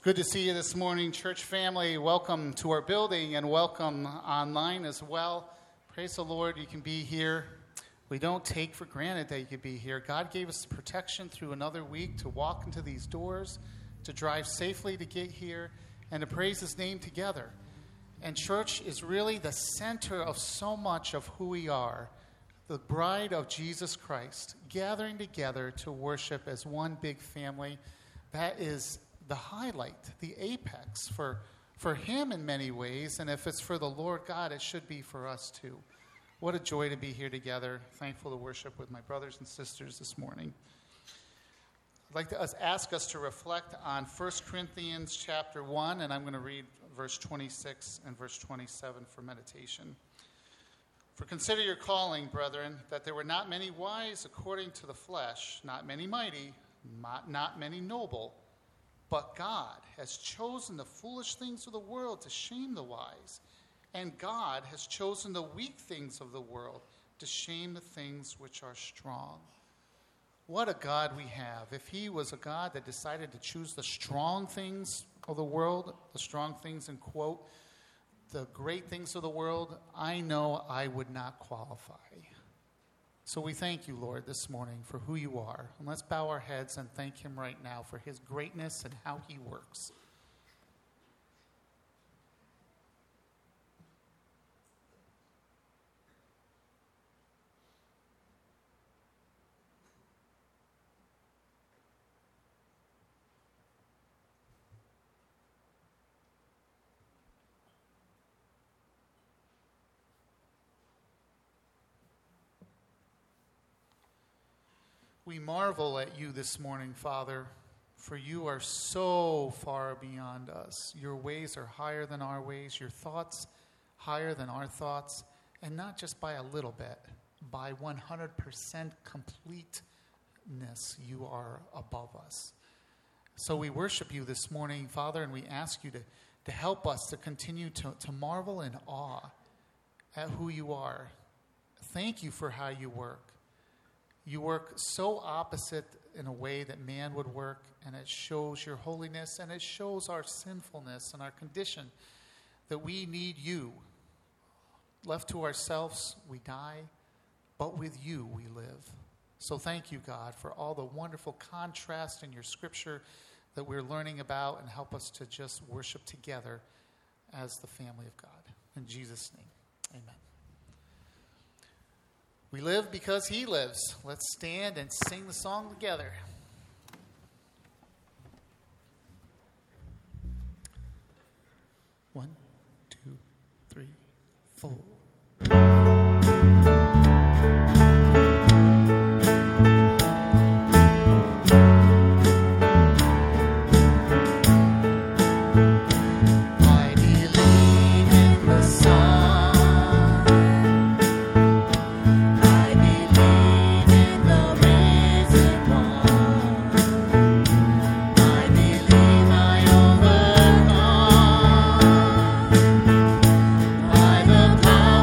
Good to see you this morning, church family. Welcome to our building and welcome online as well. Praise the Lord, you can be here. We don't take for granted that you could be here. God gave us protection through another week to walk into these doors, to drive safely to get here, and to praise His name together. And church is really the center of so much of who we are, the bride of Jesus Christ, gathering together to worship as one big family. That is the highlight, the apex for Him in many ways. And if it's for the Lord God, it should be for us too. What a joy to be here together. Thankful to worship with my brothers and sisters this morning. I'd like to ask us to reflect on 1 Corinthians chapter 1, and I'm going to read verse 26 and verse 27 for meditation. For consider your calling, brethren, that there were not many wise according to the flesh, not many mighty, not many noble, but God has chosen the foolish things of the world to shame the wise, and God has chosen the weak things of the world to shame the things which are strong. What a God we have. If He was a God that decided to choose the strong things of the world, the strong things in quote, the great things of the world, I know I would not qualify. So we thank you, Lord, this morning for who you are. And let's bow our heads and thank Him right now for His greatness and how He works. We marvel at you this morning, Father, for you are so far beyond us. Your ways are higher than our ways, your thoughts higher than our thoughts, and not just by a little bit, by 100% completeness, you are above us. So we worship you this morning, Father, and we ask you to help us to continue to marvel in awe at who you are. Thank you for how you work. You work so opposite in a way that man would work, and it shows your holiness, and it shows our sinfulness and our condition, that we need you. Left to ourselves, we die, but with you we live. So thank you, God, for all the wonderful contrast in your scripture that we're learning about, and help us to just worship together as the family of God. In Jesus' name, amen. We live because He lives. Let's stand and sing the song together. One, two, three, four. By the power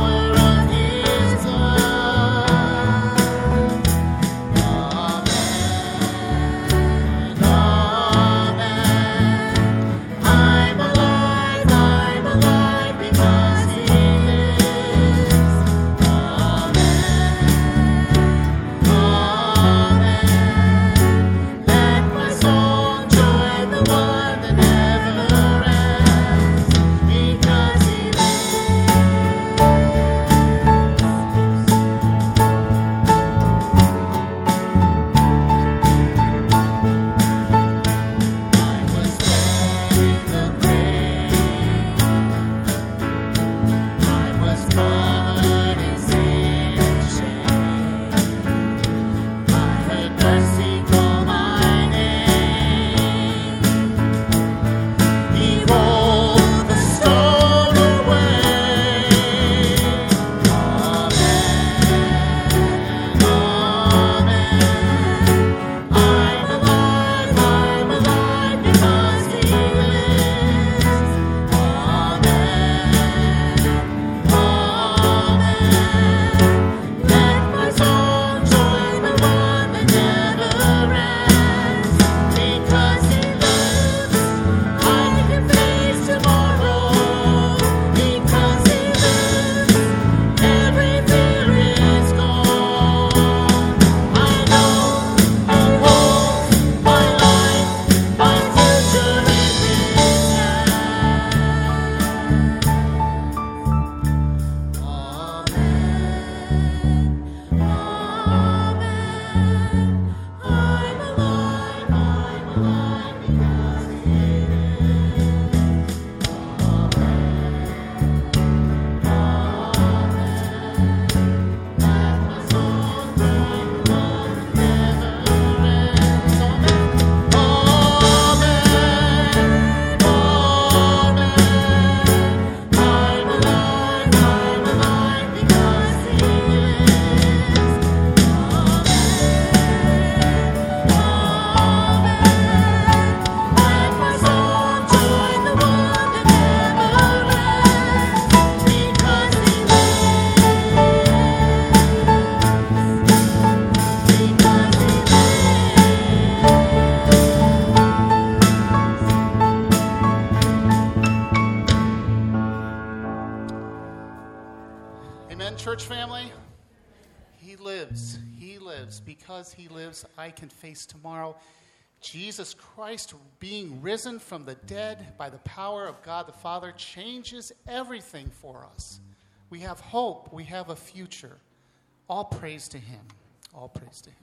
Amen, church family? He lives. He lives. Because he lives, I can face tomorrow. Jesus Christ, being risen from the dead by the power of God the Father, changes everything for us. We have hope. We have a future. All praise to him. All praise to him.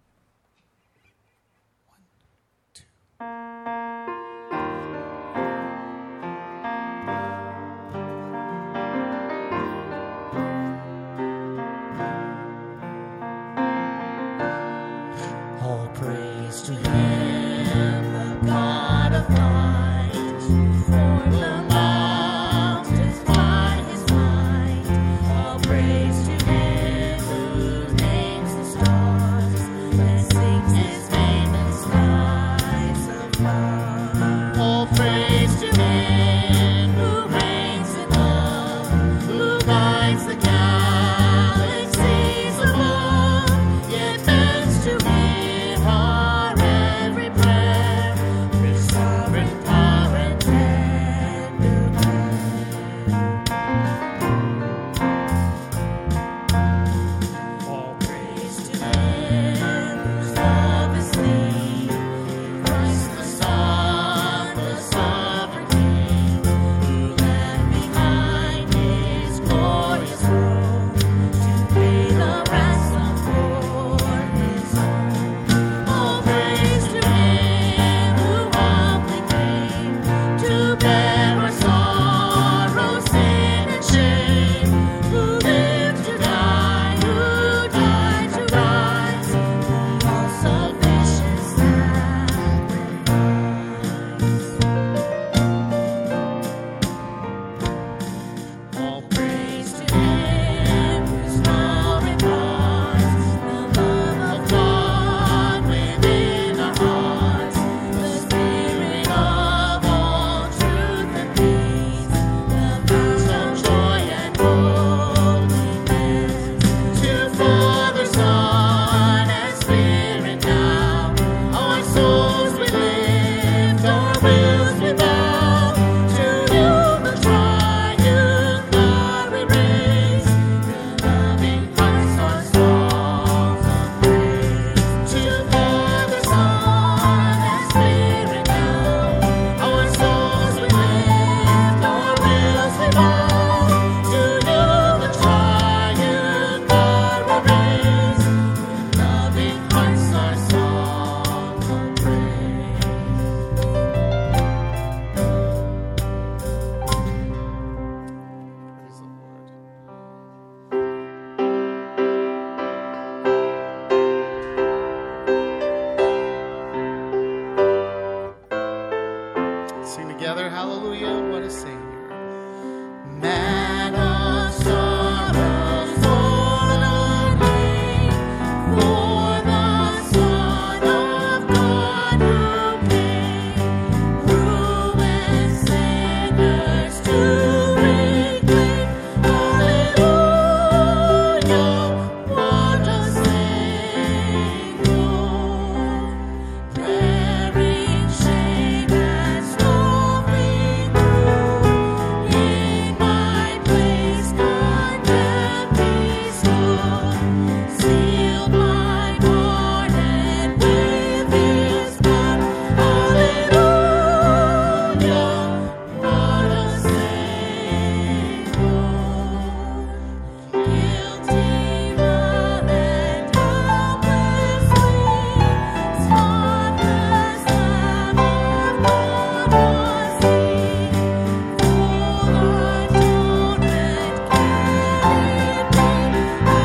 1, 2. All praise to him, the God of light, who formed the mountains by his might. All praise to him who names the stars and sings his name in skies above. All praise to him who reigns in love, who guides the galaxies above, yet bends to hear our every prayer, with sovereign power and tender care. All praise to him whose love is clean, Christ the Son, the sovereign King, who left behind his glorious throne to pay the ransom for his own. All praise to him who humbly came to bear our sorrow, sin, and shame, who lived to die, who died to rise, who all salvation sacrificed. All praise to him whose love imparts the love of God within our hearts, the Spirit of all truth and peace, the fount of joy and holiness. To Father, Son, and Spirit now, our souls we lift, our wills we bow. To you, the triune God, we raise, your loving hearts are songs of praise. To Father, Son, and Spirit now, our souls we lift, our wills we bow. To you, the triune God, we raise, your loving hearts are songs of praise. Praise the Lord. Sing together, hallelujah, what a Savior. Man of sorrows, born our name, for the Son of God who came, ruined sinners to reclaim. Hallelujah, what a Savior. Bearing shame and scoffing through, in my place condemned he stood, sealed my pardon with his blood. Hallelujah, what a Savior. Guilty, love, and helplessly, spotless Lamb of God was he, full atonement carried me.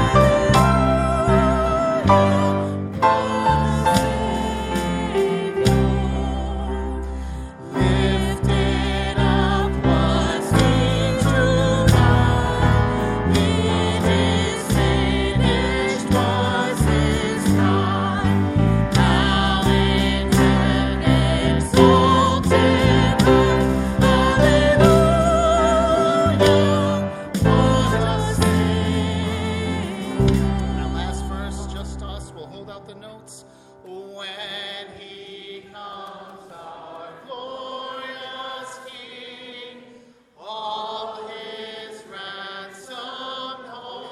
Hallelujah, what a Savior. Lifted up was he to die. In his finished was his cry. Now in heaven exalted high. Hallelujah, what a Savior. That last verse, just us, we'll hold out the notes. When he comes, our glorious King, all his ransomed home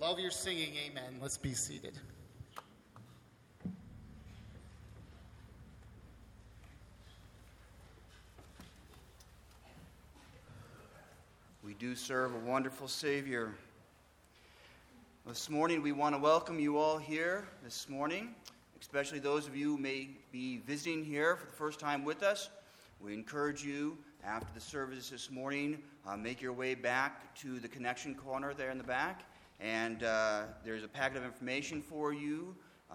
Love your singing, amen. Let's be seated. We do serve a wonderful Savior. This morning we want to welcome you all here this morning, especially those of you who may be visiting here for the first time with us. We encourage you after the service this morning, make your way back to the connection corner there in the back, and there's a packet of information for you,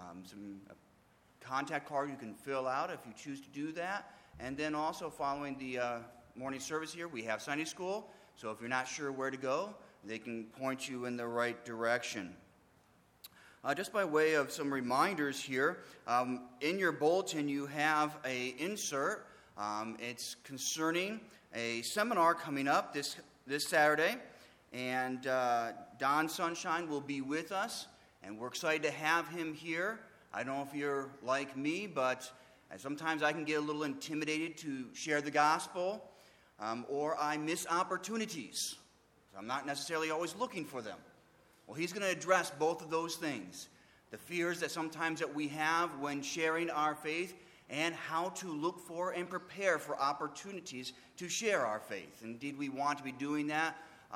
a contact card you can fill out if you choose to do that. And then also following the morning service here, we have Sunday school. So if you're not sure where to go, they can point you in the right direction. Just by way of some reminders here, in your bulletin you have an insert. It's concerning a seminar coming up this Saturday, and Don Sunshine will be with us, and we're excited to have him here. I don't know if you're like me, but sometimes I can get a little intimidated to share the gospel. Or I miss opportunities. I'm not necessarily always looking for them. Well, he's going to address both of those things. The fears that sometimes that we have when sharing our faith, and how to look for and prepare for opportunities to share our faith. Indeed, we want to be doing that.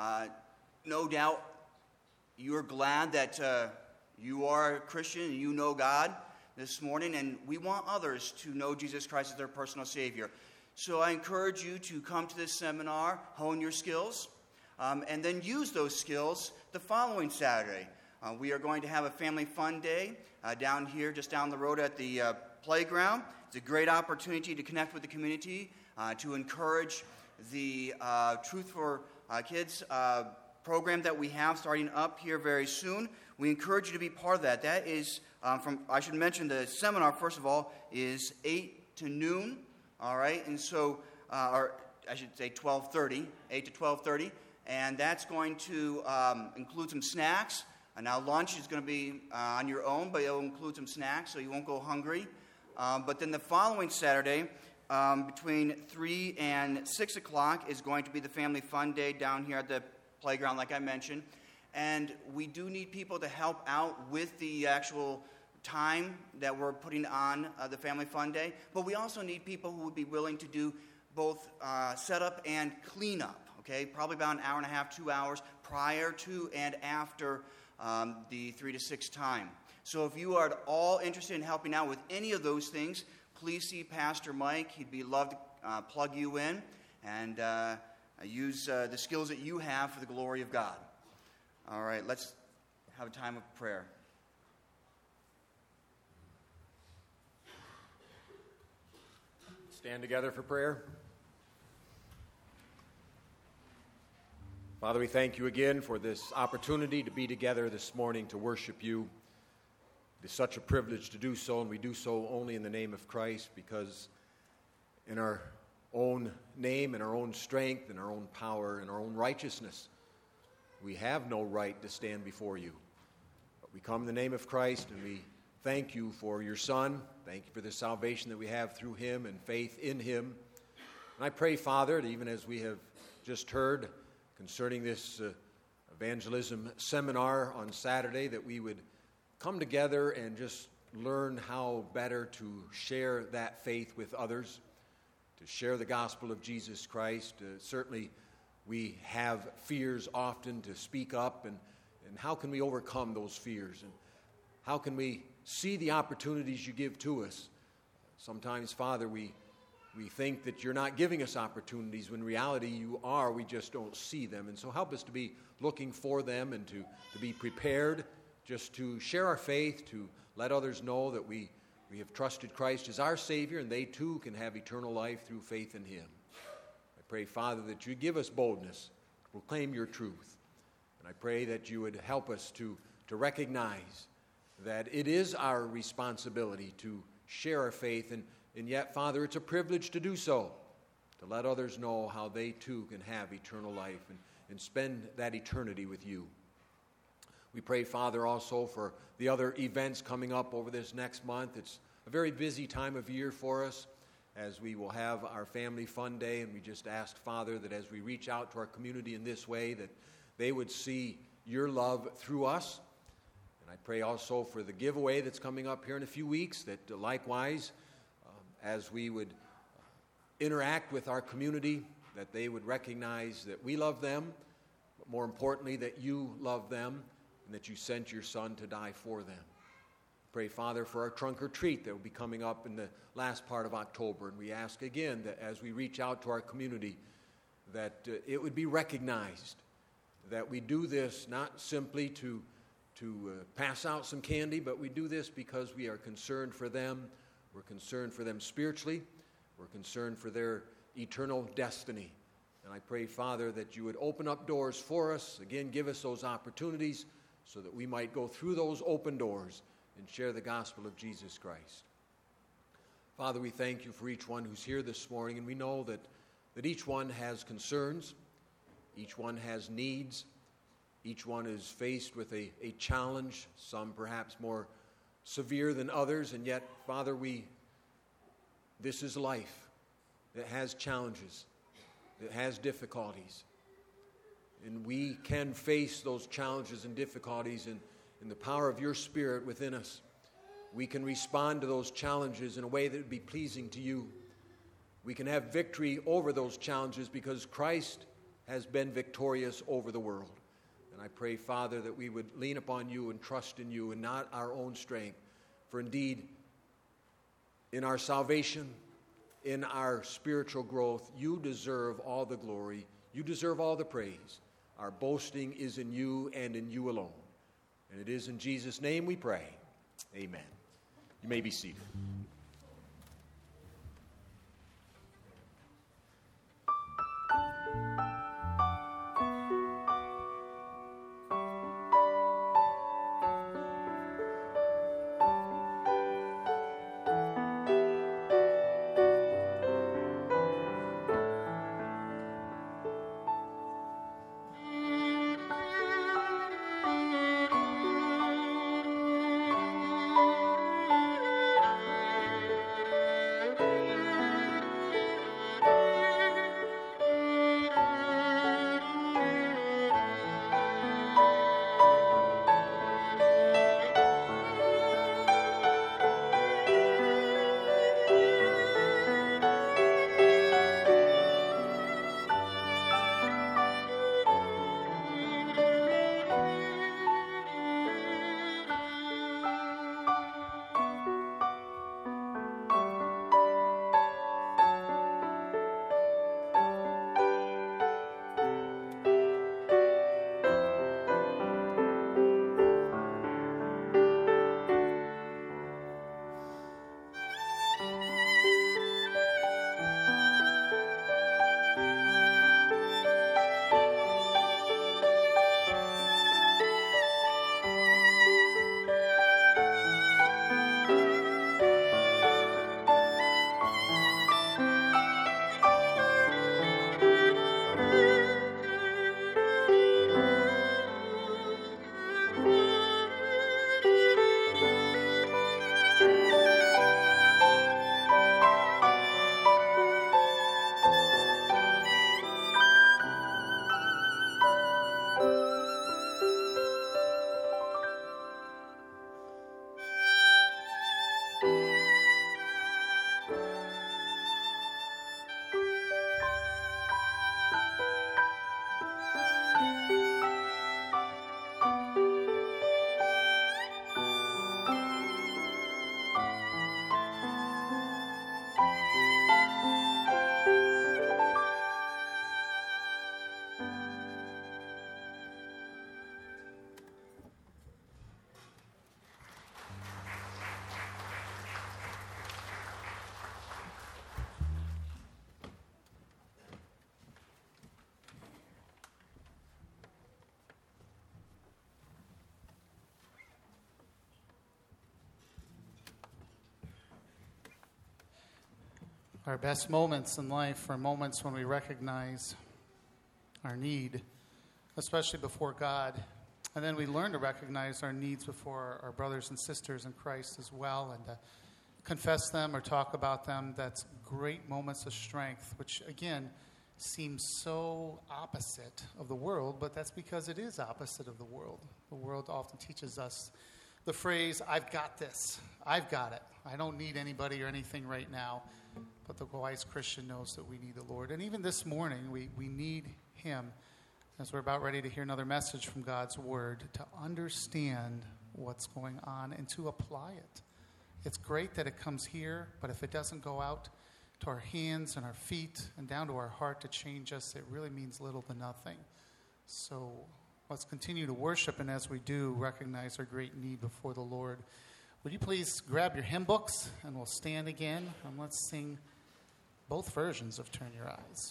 No doubt you're glad that you are a Christian and you know God this morning, and we want others to know Jesus Christ as their personal Savior. So I encourage you to come to this seminar, hone your skills, and then use those skills the following Saturday. We are going to have a family fun day down here, just down the road at the playground. It's a great opportunity to connect with the community, to encourage the Truth for Kids program that we have starting up here very soon. We encourage you to be part of that. That is, I should mention the seminar, first of all, is 8 to noon. All right, and so, or I should say 12:30, 8 to 12:30, and that's going to include some snacks. Now, lunch is going to be on your own, but it'll include some snacks, so you won't go hungry. But then the following Saturday, between 3 and 6 o'clock, is going to be the Family Fun Day down here at the playground, like I mentioned. And we do need people to help out with the actual time that we're putting on the Family Fun Day, but we also need people who would be willing to do both setup and cleanup, okay? Probably about an hour and a half, 2 hours prior to and after the 3 to 6 time. So if you are at all interested in helping out with any of those things, please see Pastor Mike. He'd be love to plug you in and use the skills that you have for the glory of God. All right, let's have a time of prayer. Stand together for prayer. Father, we thank you again for this opportunity to be together this morning to worship you. It is such a privilege to do so, and we do so only in the name of Christ, because in our own name, in our own strength, in our own power, in our own righteousness, we have no right to stand before you. But we come in the name of Christ, and we thank you for your Son. Thank you for the salvation that we have through him and faith in him. And I pray, Father, that even as we have just heard concerning this evangelism seminar on Saturday, that we would come together and just learn how better to share that faith with others, to share the gospel of Jesus Christ. Certainly we have fears often to speak up, and how can we overcome those fears? And how can we see the opportunities you give to us? Sometimes, Father, we think that you're not giving us opportunities, when in reality you are. We just don't see them. And so help us to be looking for them, and to be prepared just to share our faith, to let others know that we have trusted Christ as our Savior, and they too can have eternal life through faith in him. I pray, Father, that you give us boldness to proclaim your truth. And I pray that you would help us to recognize that it is our responsibility to share our faith, and yet, Father, it's a privilege to do so, to let others know how they too can have eternal life and spend that eternity with you. We pray, Father, also for the other events coming up over this next month. It's a very busy time of year for us, as we will have our Family Fun Day, and we just ask, Father, that as we reach out to our community in this way, that they would see your love through us, And I pray also for the giveaway that's coming up here in a few weeks, that likewise, as we would interact with our community, that they would recognize that we love them, but more importantly, that you love them and that you sent your Son to die for them. Pray, Father, for our trunk or treat that will be coming up in the last part of October. And we ask again that as we reach out to our community, that it would be recognized that we do this not simply to pass out some candy, but we do this because we are concerned for them. We're concerned for them spiritually. We're concerned for their eternal destiny. And I pray, Father, that you would open up doors for us. Again, give us those opportunities so that we might go through those open doors and share the gospel of Jesus Christ. Father, we thank you for each one who's here this morning, and we know that each one has concerns, each one has needs, each one is faced with a challenge, some perhaps more severe than others, and yet, Father, this is life that has challenges, that has difficulties, and we can face those challenges and difficulties in the power of your Spirit within us. We can respond to those challenges in a way that would be pleasing to you. We can have victory over those challenges because Christ has been victorious over the world. And I pray, Father, that we would lean upon you and trust in you and not our own strength. For indeed, in our salvation, in our spiritual growth, you deserve all the glory. You deserve all the praise. Our boasting is in you and in you alone. And it is in Jesus' name we pray. Amen. You may be seated. Our best moments in life are moments when we recognize our need, especially before God. And then we learn to recognize our needs before our brothers and sisters in Christ as well, and confess them or talk about them. That's great moments of strength, which, again, seems so opposite of the world, but that's because it is opposite of the world. The world often teaches us the phrase, I've got this. I've got it. I don't need anybody or anything right now. But the wise Christian knows that we need the Lord. And even this morning, we need him, as we're about ready to hear another message from God's word, to understand what's going on and to apply it. It's great that it comes here, but if it doesn't go out to our hands and our feet and down to our heart to change us, it really means little to nothing. So let's continue to worship, and as we do, recognize our great need before the Lord. Would you please grab your hymn books, and we'll stand again, and let's sing both versions of Turn Your Eyes.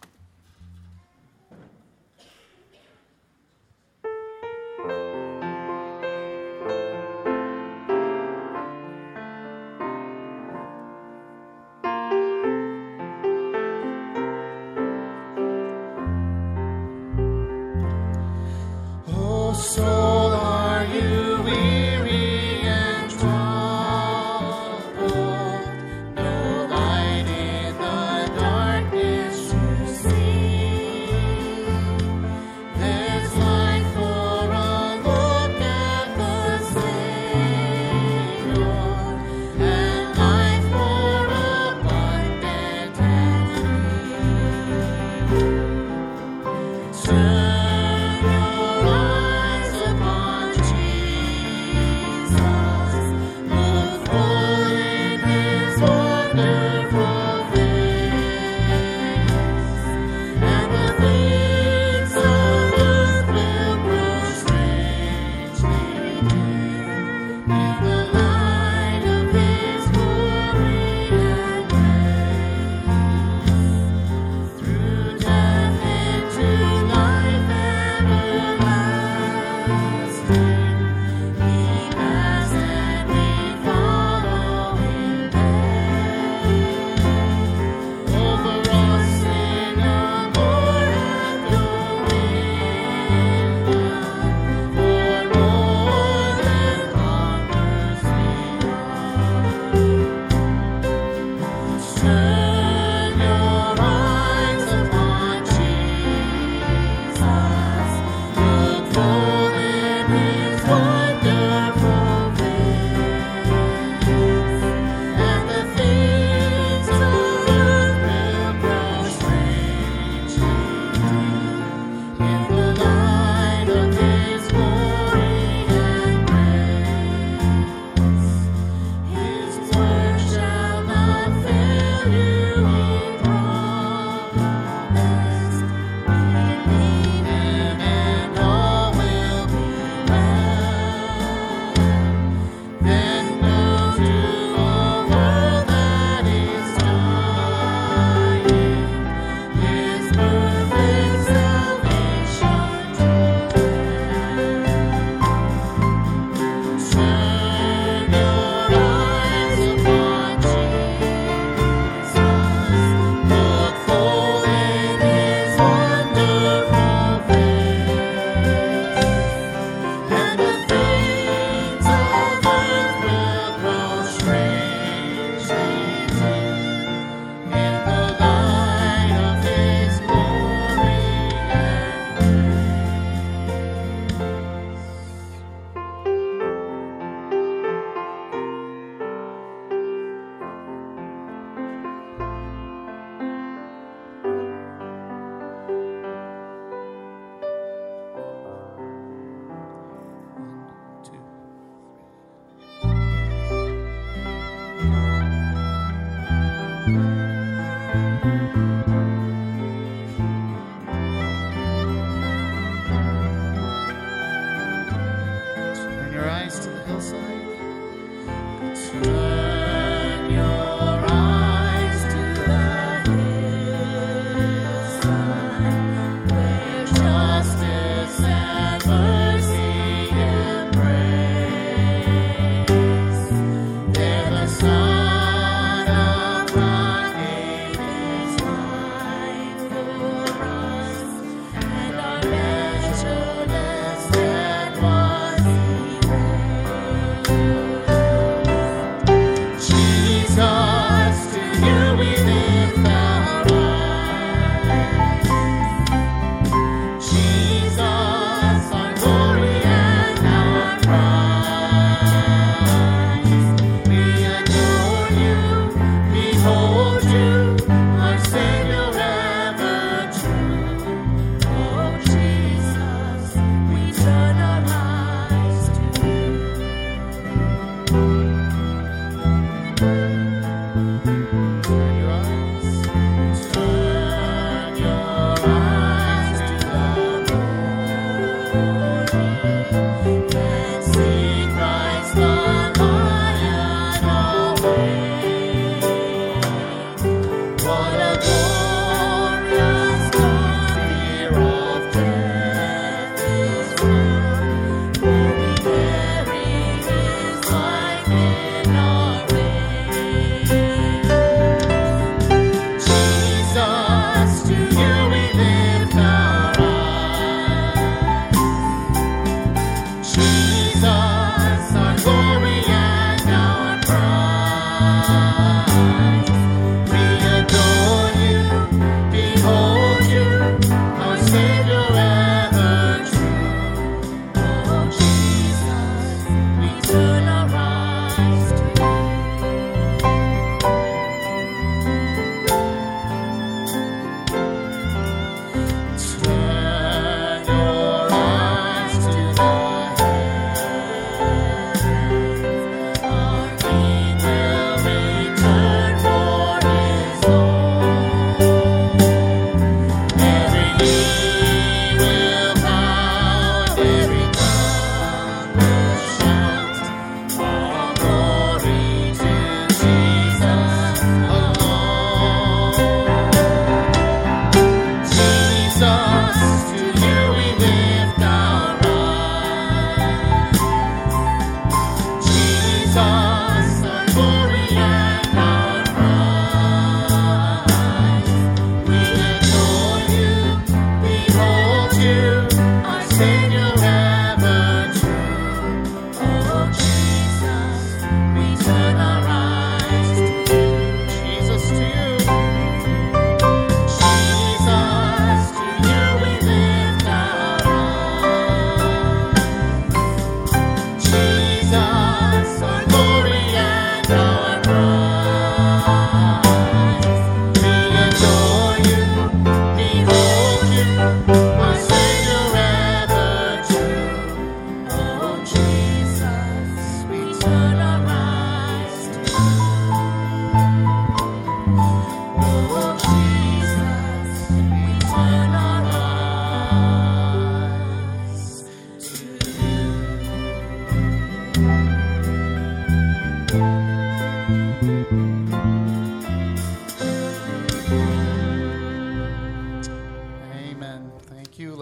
Soul, are you weary and troubled? No light in the darkness to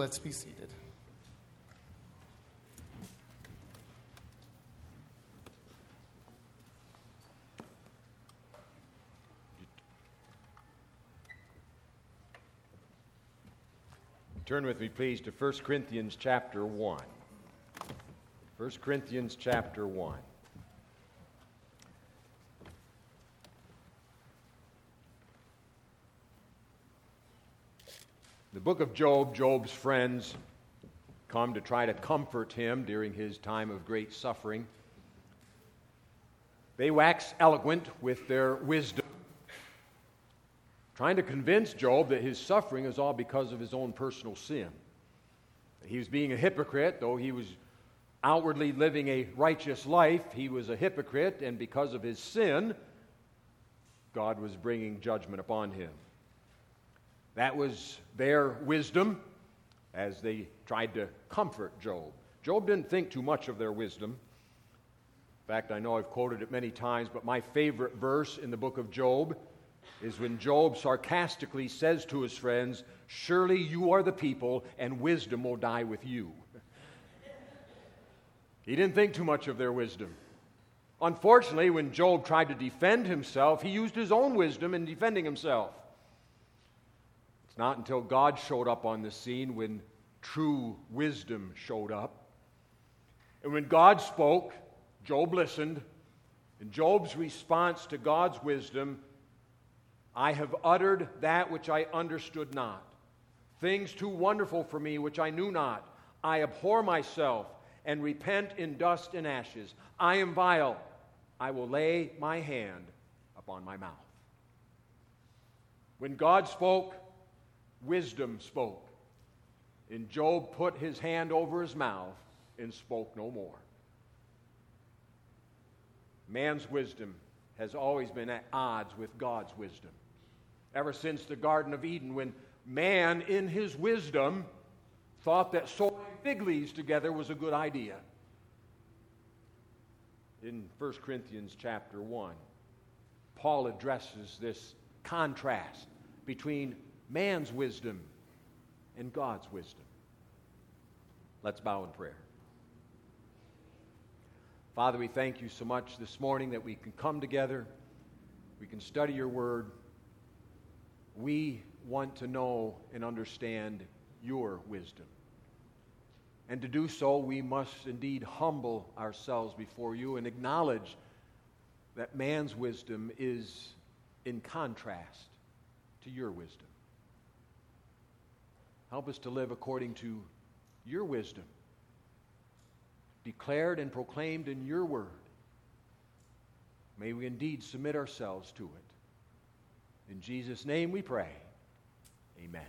let's be seated. Turn with me, please, to 1 Corinthians chapter 1. 1 Corinthians chapter 1. The book of Job, Job's friends come to try to comfort him during his time of great suffering. They wax eloquent with their wisdom, trying to convince Job that his suffering is all because of his own personal sin. He was being a hypocrite, though he was outwardly living a righteous life. He was a hypocrite, and because of his sin, God was bringing judgment upon him. That was their wisdom as they tried to comfort Job. Job didn't think too much of their wisdom. In fact, I know I've quoted it many times, but my favorite verse in the book of Job is when Job sarcastically says to his friends, "Surely you are the people, and wisdom will die with you." He didn't think too much of their wisdom. Unfortunately, when Job tried to defend himself, he used his own wisdom in defending himself. It's not until God showed up on the scene when true wisdom showed up. And when God spoke, Job listened, and Job's response to God's wisdom, "I have uttered that which I understood not, things too wonderful for me which I knew not. I abhor myself and repent in dust and ashes. I am vile. I will lay my hand upon my mouth." When God spoke, wisdom spoke. And Job put his hand over his mouth and spoke no more. Man's wisdom has always been at odds with God's wisdom. Ever since the Garden of Eden, when man, in his wisdom, thought that sowing fig leaves together was a good idea. In 1 Corinthians chapter 1, Paul addresses this contrast between man's wisdom and God's wisdom. Let's bow in prayer. Father, we thank you so much this morning that we can come together, we can study your word. We want to know and understand your wisdom. And to do so, we must indeed humble ourselves before you and acknowledge that man's wisdom is in contrast to your wisdom. Help us to live according to your wisdom, declared and proclaimed in your word. May we indeed submit ourselves to it. In Jesus' name we pray. Amen.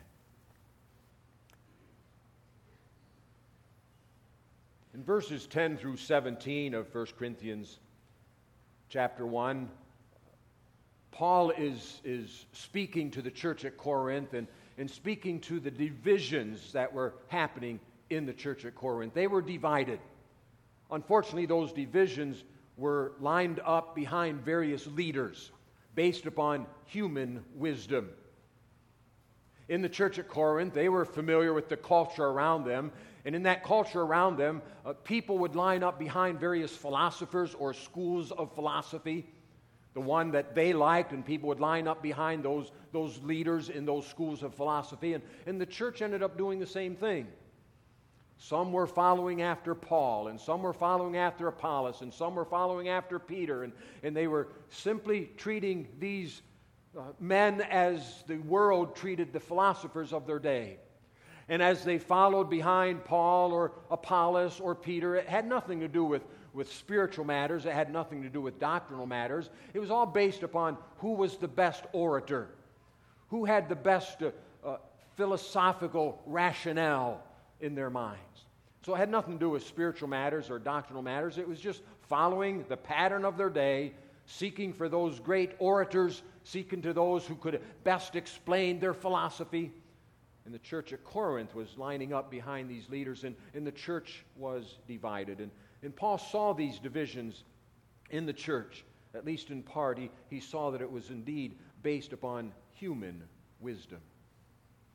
In verses 10 through 17 of 1 Corinthians chapter 1, Paul is speaking to the church at Corinth and speaking to the divisions that were happening in the church at Corinth. They were divided. Unfortunately, those divisions were lined up behind various leaders based upon human wisdom. In the church at Corinth, they were familiar with the culture around them, and in that culture around them, people would line up behind various philosophers or schools of philosophy, the one that they liked, and people would line up behind those leaders in those schools of philosophy, and the church ended up doing the same thing. Some were following after Paul, and some were following after Apollos, and some were following after Peter, and they were simply treating these men as the world treated the philosophers of their day. And as they followed behind Paul or Apollos or Peter, it had nothing to do with spiritual matters. It had nothing to do with doctrinal matters. It was all based upon who was the best orator, who had the best philosophical rationale in their minds. So it had nothing to do with spiritual matters or doctrinal matters. It was just following the pattern of their day, seeking for those great orators, seeking to those who could best explain their philosophy. And the church at Corinth was lining up behind these leaders, and the church was divided. And Paul saw these divisions in the church, at least in part. He saw that it was indeed based upon human wisdom.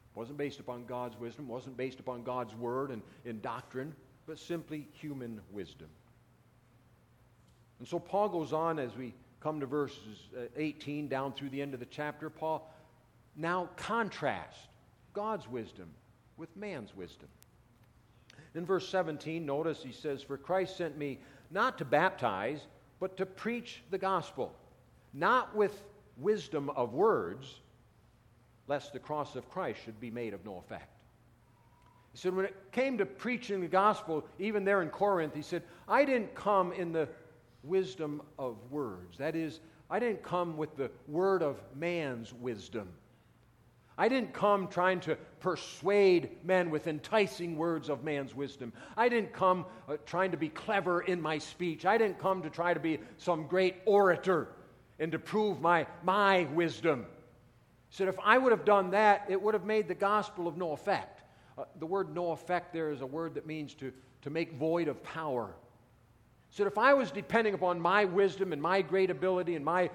Wasn't based upon God's wisdom, wasn't based upon God's word and doctrine, but simply human wisdom. And so Paul goes on as we come to verses 18 down through the end of the chapter. Paul now contrasts God's wisdom with man's wisdom. In verse 17, notice he says, "For Christ sent me not to baptize, but to preach the gospel, not with wisdom of words, lest the cross of Christ should be made of no effect." He said, when it came to preaching the gospel, even there in Corinth, he said, I didn't come in the wisdom of words. That is, I didn't come with the word of man's wisdom. I didn't come trying to persuade men with enticing words of man's wisdom. I didn't come trying to be clever in my speech. I didn't come to try to be some great orator and to prove my wisdom. He said, if I would have done that, it would have made the gospel of no effect. The word no effect there is a word that means to make void of power. He said, if I was depending upon my wisdom and my great ability and my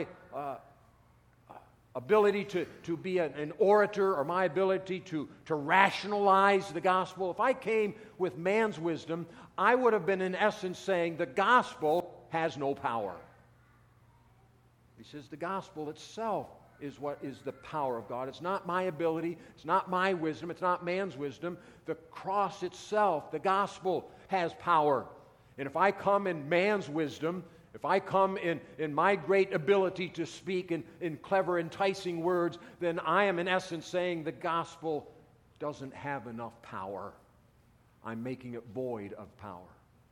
ability to be an orator or my ability to rationalize the gospel, if I came with man's wisdom, I would have been in essence saying the gospel has no power. He says the gospel itself is what is the power of God. It's not my ability, it's not my wisdom, it's not man's wisdom. The cross itself, the gospel, has power. And if I come in man's wisdom, if I come in my great ability to speak in clever, enticing words, then I am in essence saying the gospel doesn't have enough power. I'm making it void of power.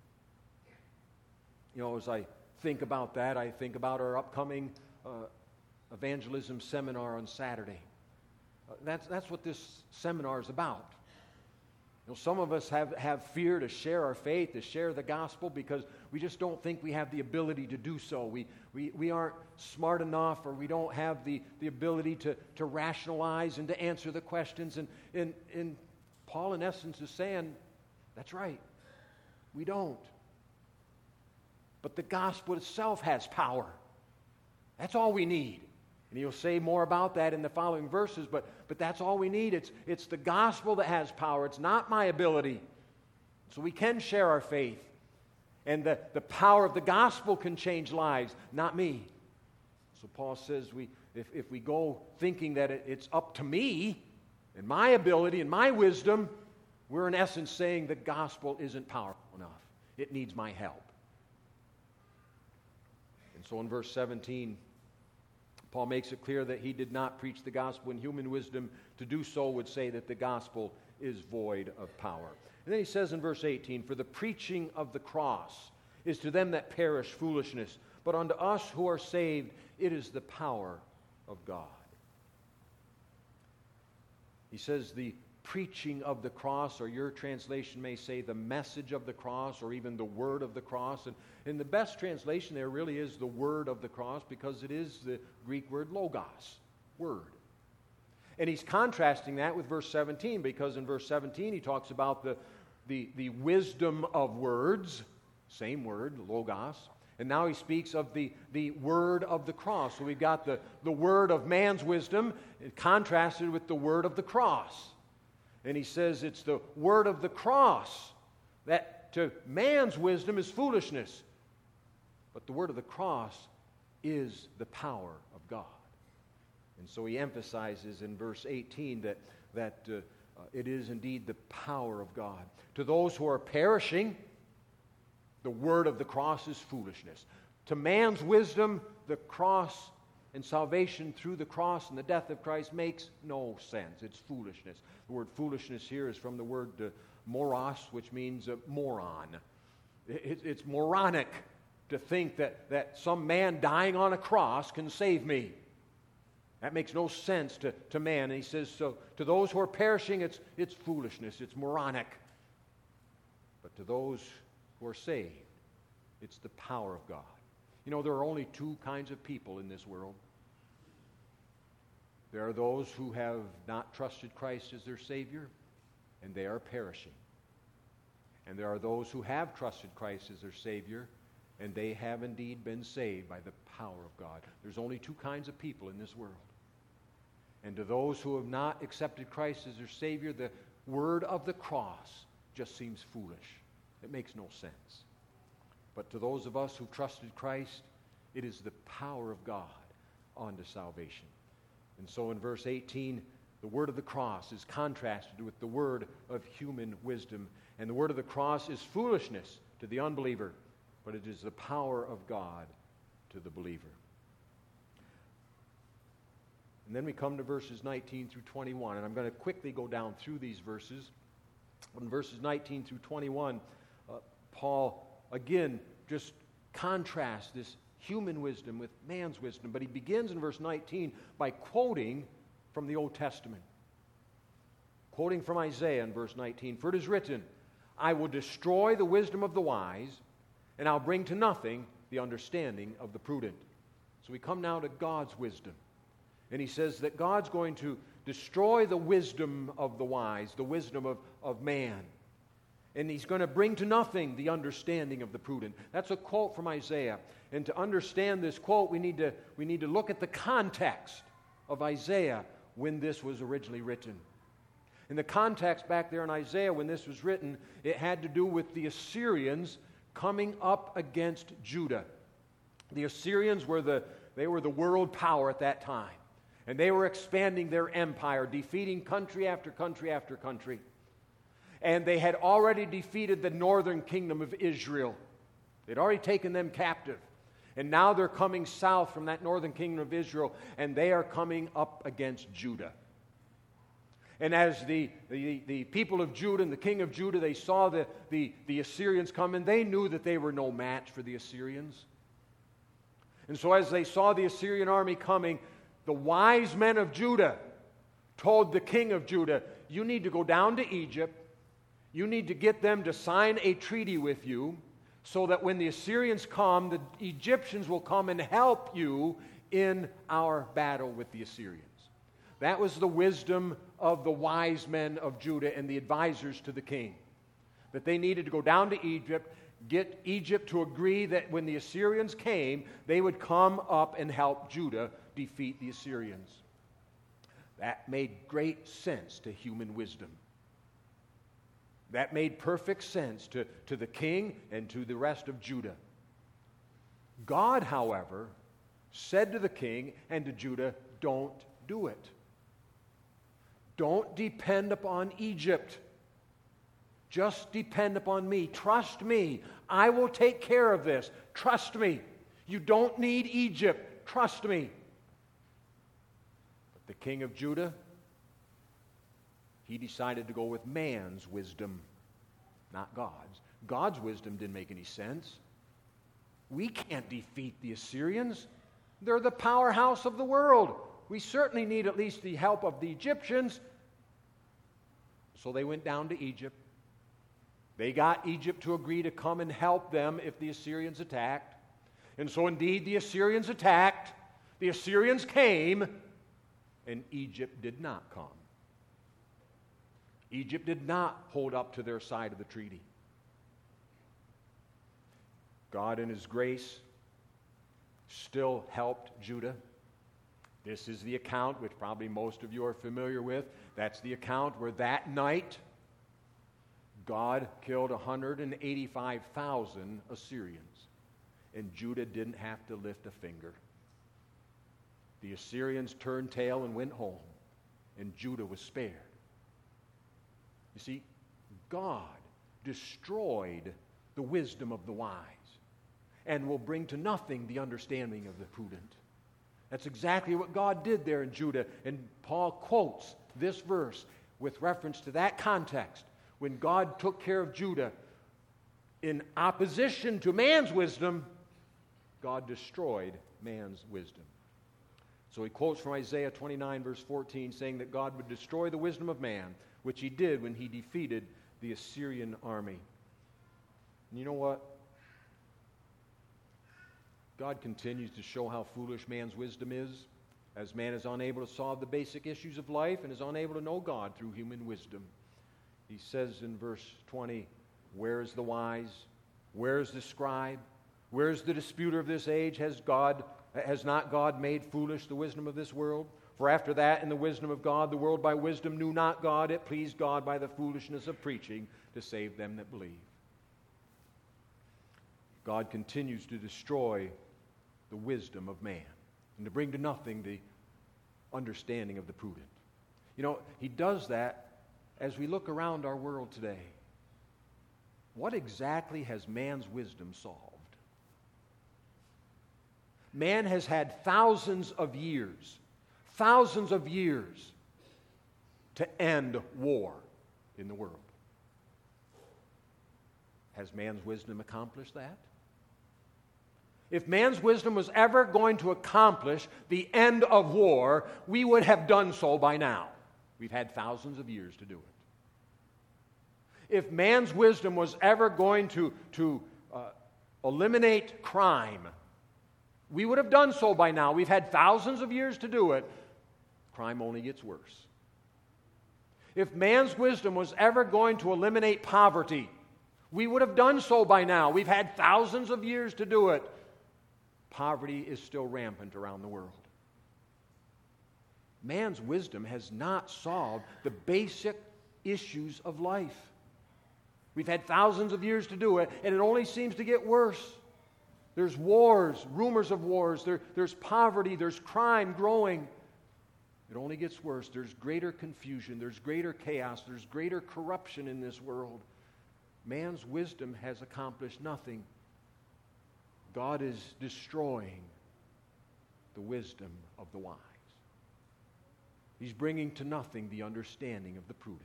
You know, as I think about that, I think about our upcoming evangelism seminar on Saturday. That's what this seminar is about. You know, some of us have fear to share our faith, to share the gospel, because we just don't think we have the ability to do so. We aren't smart enough, or we don't have the ability to rationalize and to answer the questions. And Paul, in essence, is saying, that's right, we don't. But the gospel itself has power. That's all we need. And he'll say more about that in the following verses, but that's all we need. It's the gospel that has power. It's not my ability. So we can share our faith. And the power of the gospel can change lives, not me. So Paul says if we go thinking that it's up to me and my ability and my wisdom, we're in essence saying the gospel isn't powerful enough. It needs my help. And so in verse 17, Paul makes it clear that he did not preach the gospel in human wisdom. To do so would say that the gospel is void of power. And then he says in verse 18, "For the preaching of the cross is to them that perish foolishness, but unto us who are saved it is the power of God." He says the preaching of the cross, or your translation may say the message of the cross, or even the word of the cross. And the best translation there really is the word of the cross, because it is the Greek word logos, word. And he's contrasting that with verse 17, because in verse 17 he talks about the wisdom of words, same word, logos. And now he speaks of the word of the cross. So we've got the word of man's wisdom contrasted with the word of the cross. And he says it's the word of the cross that to man's wisdom is foolishness. But the word of the cross is the power of God. And so he emphasizes in verse 18 that it is indeed the power of God. To those who are perishing, the word of the cross is foolishness. To man's wisdom, the cross and salvation through the cross and the death of Christ makes no sense. It's foolishness. The word foolishness here is from the word moros, which means moron. It's moronic to think that some man dying on a cross can save me. That makes no sense to man. And he says, so to those who are perishing, it's foolishness, it's moronic. But to those who are saved, it's the power of God. You know, there are only two kinds of people in this world. There are those who have not trusted Christ as their Savior, and they are perishing. And there are those who have trusted Christ as their Savior, and they have indeed been saved by the power of God. There's only two kinds of people in this world. And to those who have not accepted Christ as their Savior, the word of the cross just seems foolish. It makes no sense. But to those of us who've trusted Christ, it is the power of God unto salvation. And so in verse 18, the word of the cross is contrasted with the word of human wisdom. And the word of the cross is foolishness to the unbeliever, but it is the power of God to the believer. And then we come to verses 19 through 21, and I'm going to quickly go down through these verses. In verses 19 through 21, Paul, again, just contrasts this human wisdom with man's wisdom. But he begins in verse 19 by quoting from the Old Testament. Quoting from Isaiah in verse 19, "For it is written, I will destroy the wisdom of the wise, and I'll bring to nothing the understanding of the prudent." So we come now to God's wisdom. And he says that God's going to destroy the wisdom of the wise, the wisdom of man. And he's going to bring to nothing the understanding of the prudent. That's a quote from Isaiah. And to understand this quote, we need to look at the context of Isaiah when this was originally written. In the context back there in Isaiah when this was written, it had to do with the Assyrians coming up against Judah. The Assyrians were the world power at that time. And they were expanding their empire, defeating country after country after country. And they had already defeated the northern kingdom of Israel. They'd already taken them captive. And now they're coming south from that northern kingdom of Israel, and they are coming up against Judah. And as the people of Judah and the king of Judah, they saw the Assyrians come, and they knew that they were no match for the Assyrians. And so as they saw the Assyrian army coming, the wise men of Judah told the king of Judah, "You need to go down to Egypt. You need to get them to sign a treaty with you so that when the Assyrians come, the Egyptians will come and help you in our battle with the Assyrians." That was the wisdom of the wise men of Judah and the advisors to the king. That they needed to go down to Egypt, get Egypt to agree that when the Assyrians came, they would come up and help Judah defeat the Assyrians. That made great sense to human wisdom. That made perfect sense to the king and to the rest of Judah. God, however, said to the king and to Judah, "Don't do it. Don't depend upon Egypt. Just depend upon me. Trust me. I will take care of this. Trust me. You don't need Egypt. Trust me." But the king of Judah, he decided to go with man's wisdom, not God's. God's wisdom didn't make any sense. We can't defeat the Assyrians. They're the powerhouse of the world. We certainly need at least the help of the Egyptians. So they went down to Egypt. They got Egypt to agree to come and help them if the Assyrians attacked. And so indeed the Assyrians attacked. The Assyrians came, and Egypt did not come. Egypt did not hold up to their side of the treaty. God in His grace still helped Judah. This is the account which probably most of you are familiar with. That's the account where that night God killed 185,000 Assyrians, and Judah didn't have to lift a finger. The Assyrians turned tail and went home, and Judah was spared. You see, God destroyed the wisdom of the wise and will bring to nothing the understanding of the prudent. That's exactly what God did there in Judah, and Paul quotes this verse with reference to that context. When God took care of Judah in opposition to man's wisdom, God destroyed man's wisdom. So he quotes from Isaiah 29, verse 14, saying that God would destroy the wisdom of man, which He did when He defeated the Assyrian army. And you know what? God continues to show how foolish man's wisdom is, as man is unable to solve the basic issues of life and is unable to know God through human wisdom. He says in verse 20, "Where is the wise? Where is the scribe? Where is the disputer of this age? Has not God made foolish the wisdom of this world? For after that, in the wisdom of God, the world by wisdom knew not God. It pleased God by the foolishness of preaching to save them that believe. God continues to destroy the wisdom of man and to bring to nothing the understanding of the prudent. You know, He does that as we look around our world today. What exactly has man's wisdom solved? Man has had thousands of years to end war in the world. Has man's wisdom accomplished that? If man's wisdom was ever going to accomplish the end of war, we would have done so by now. We've had thousands of years to do it. If man's wisdom was ever going to eliminate crime, we would have done so by now. We've had thousands of years to do it. Crime only gets worse. If man's wisdom was ever going to eliminate poverty, we would have done so by now. We've had thousands of years to do it. Poverty is still rampant around the world. Man's wisdom has not solved the basic issues of life. We've had thousands of years to do it, and it only seems to get worse. There's wars, rumors of wars, there's poverty, there's crime growing. It only gets worse. There's greater confusion, there's greater chaos, there's greater corruption in this world. Man's wisdom has accomplished nothing. God is destroying the wisdom of the wise. He's bringing to nothing the understanding of the prudent.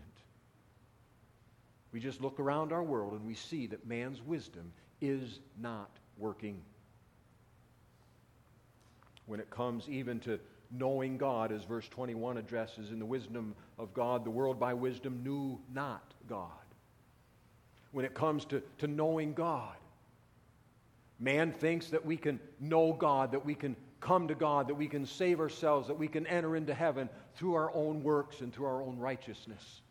We just look around our world and we see that man's wisdom is not working. When it comes even to knowing God, as verse 21 addresses, in the wisdom of God, the world by wisdom knew not God. When it comes to knowing God, man thinks that we can know God, that we can come to God, that we can save ourselves, that we can enter into heaven through our own works and through our own righteousness.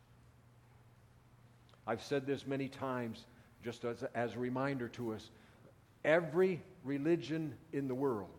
I've said this many times, just as a reminder to us. Every religion in the world,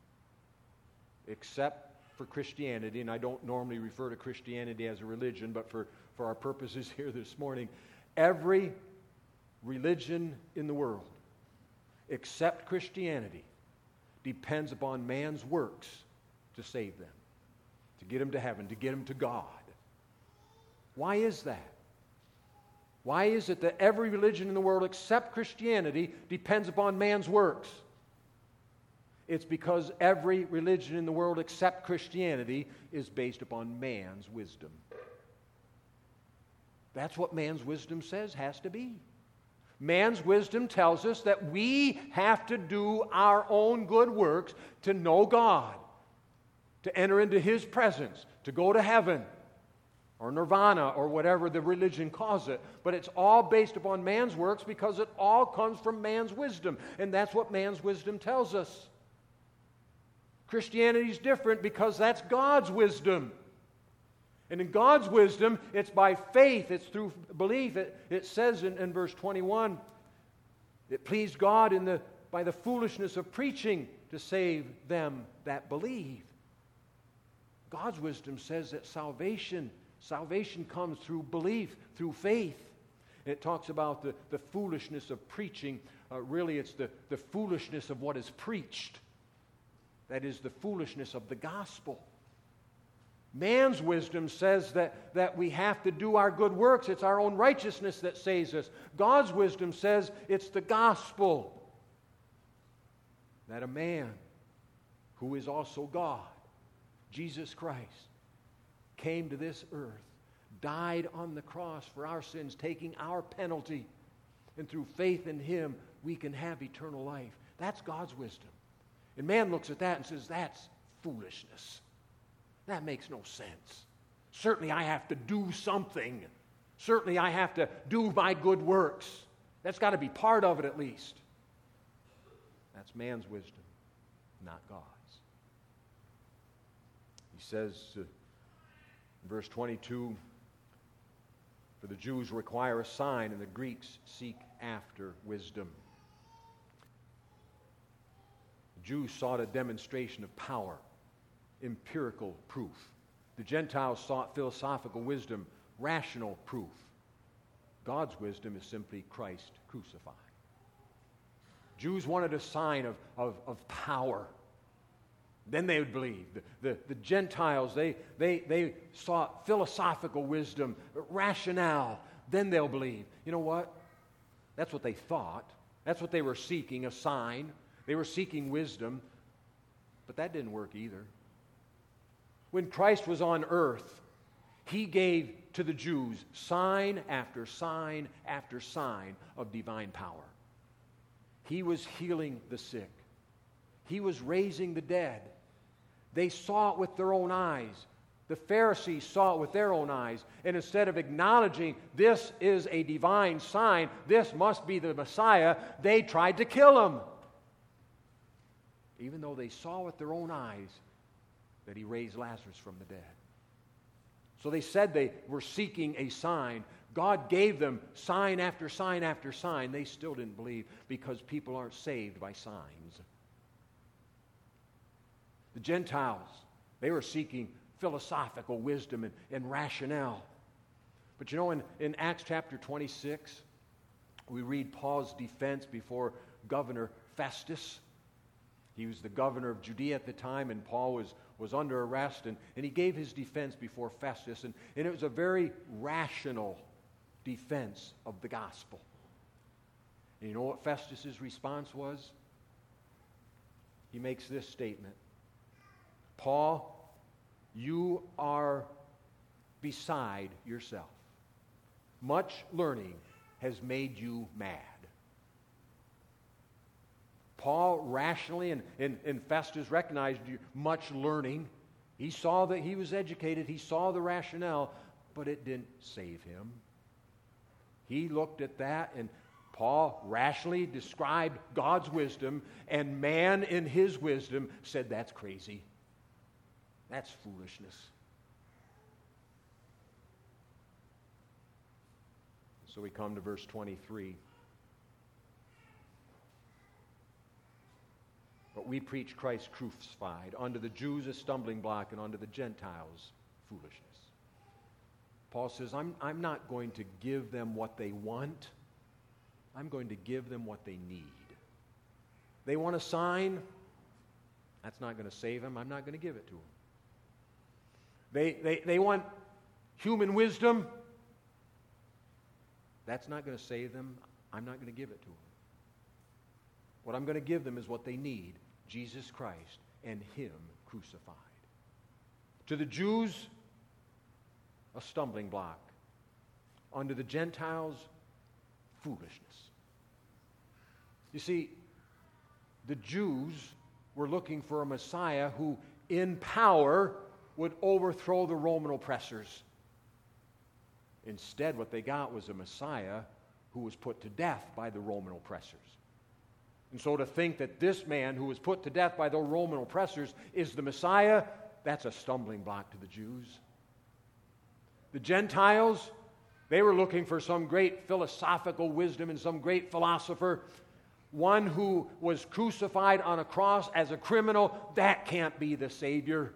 except for Christianity, and I don't normally refer to Christianity as a religion, but for our purposes here this morning, every religion in the world, except Christianity, depends upon man's works to save them, to get them to heaven, to get them to God. Why is that? Why is it that every religion in the world except Christianity depends upon man's works? It's because every religion in the world except Christianity is based upon man's wisdom. That's what man's wisdom says has to be. Man's wisdom tells us that we have to do our own good works to know God, to enter into His presence, to go to heaven, or nirvana, or whatever the religion calls it. But it's all based upon man's works because it all comes from man's wisdom. And that's what man's wisdom tells us. Christianity is different because that's God's wisdom. And in God's wisdom, it's by faith, it's through belief. It says in verse 21, it pleased God by the foolishness of preaching to save them that believe. God's wisdom says that salvation comes through belief, through faith. And it talks about the foolishness of preaching. Really, it's the foolishness of what is preached. That is the foolishness of the gospel. Man's wisdom says that we have to do our good works. It's our own righteousness that saves us. God's wisdom says it's the gospel. That a man who is also God, Jesus Christ, came to this earth, died on the cross for our sins, taking our penalty. And through faith in Him, we can have eternal life. That's God's wisdom. And man looks at that and says, that's foolishness. That makes no sense. Certainly I have to do something. Certainly I have to do my good works. That's got to be part of it at least. That's man's wisdom, not God's. He says in verse 22, for the Jews require a sign and the Greeks seek after wisdom. The Jews sought a demonstration of power. empirical proof. The Gentiles sought philosophical wisdom, rational proof. God's wisdom is simply Christ crucified. Jews wanted a sign of power. Then they would believe. The Gentiles, they sought philosophical wisdom, rationale. Then they'll believe. You know what? That's what they thought. That's what they were seeking, a sign. They were seeking wisdom. But that didn't work either. When Christ was on earth, he gave to the Jews sign after sign after sign of divine power. He was healing the sick. He was raising the dead. They saw it with their own eyes. The Pharisees saw it with their own eyes. And instead of acknowledging this is a divine sign, this must be the Messiah, they tried to kill him. Even though they saw with their own eyes that he raised Lazarus from the dead. So they said they were seeking a sign. God gave them sign after sign after sign. They still didn't believe because people aren't saved by signs. The Gentiles, they were seeking philosophical wisdom and rationale. But you know, in Acts chapter 26, we read Paul's defense before Governor Festus. He was the governor of Judea at the time, and Paul was under arrest, and he gave his defense before Festus, and it was a very rational defense of the gospel. And you know what Festus's response was? He makes this statement: Paul, you are beside yourself. Much learning has made you mad. Paul rationally and Festus recognized much learning. He saw that he was educated. He saw the rationale, but it didn't save him. He looked at that, and Paul rationally described God's wisdom, and man in his wisdom said, that's crazy. That's foolishness. So we come to verse 23. But we preach Christ crucified, unto the Jews a stumbling block, and unto the Gentiles foolishness. Paul says, I'm not going to give them what they want. I'm going to give them what they need. They want a sign. That's not going to save them. I'm not going to give it to them. They want human wisdom. That's not going to save them. I'm not going to give it to them. What I'm going to give them is what they need, Jesus Christ and him crucified. To the Jews, a stumbling block. Unto the Gentiles, foolishness. You see, the Jews were looking for a Messiah who, in power, would overthrow the Roman oppressors. Instead, what they got was a Messiah who was put to death by the Roman oppressors. And so to think that this man who was put to death by the Roman oppressors is the Messiah, that's a stumbling block to the Jews. The Gentiles, they were looking for some great philosophical wisdom and some great philosopher, one who was crucified on a cross as a criminal. That can't be the Savior.